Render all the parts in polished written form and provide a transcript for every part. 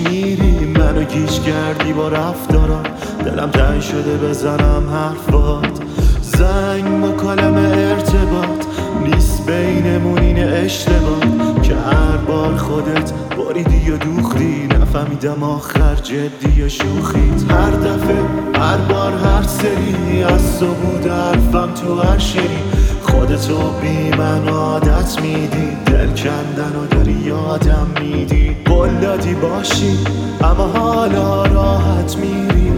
میری، منو گیج کردی با رفتارات، دلم تنگ شده بزنم حرفات. زنگ مکالمه ارتباط نیست بینمون، این اشتباه که هر بار خودت باریدی و دوختی، نفهمیدم آخر جدی یا شوخیت. هر دفعه هر بار هر سری از تو بود حرفم تو هر شری، خودتو بی من عادت میدی، دل کندن و داری یادم میدی. قول دادی باشی اما حالا راحت میری،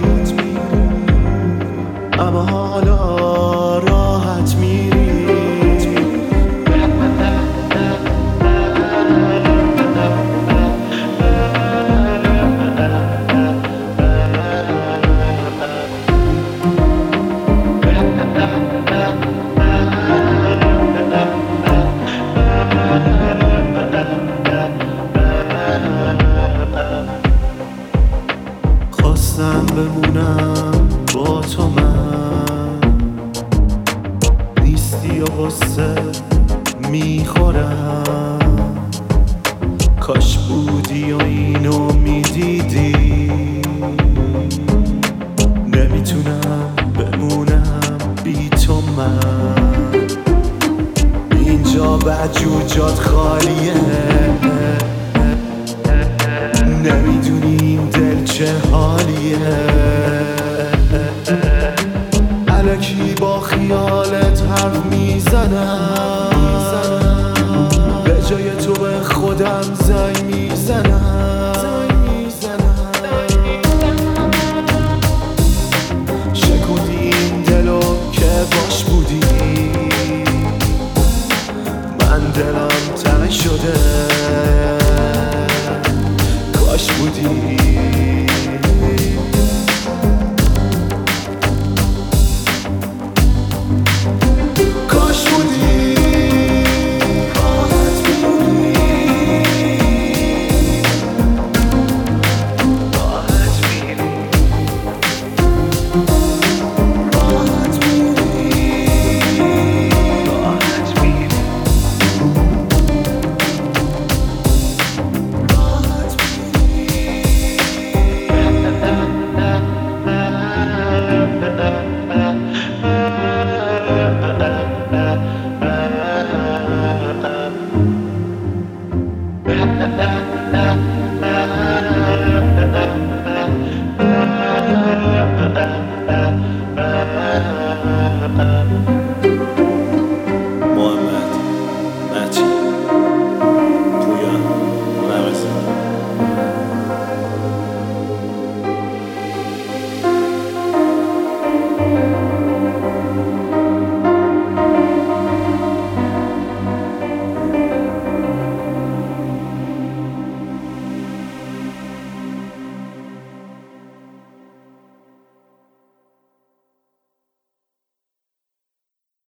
اما حالا راحت میری. خواستم بمونم با تو، من نیستی و غصه میخورم. کاش بودی و اینو میدیدی، نمیتونم بمونم بی تو من. اینجا بجوجات خالیه، نمیدونی این دل چه حالیه. الکی با خیالت حرف میزنم، به جای تو به خودم زنگ میزنم. شکوندی این دلو که باش بودی، من دلم تنگ شده کاش بودی.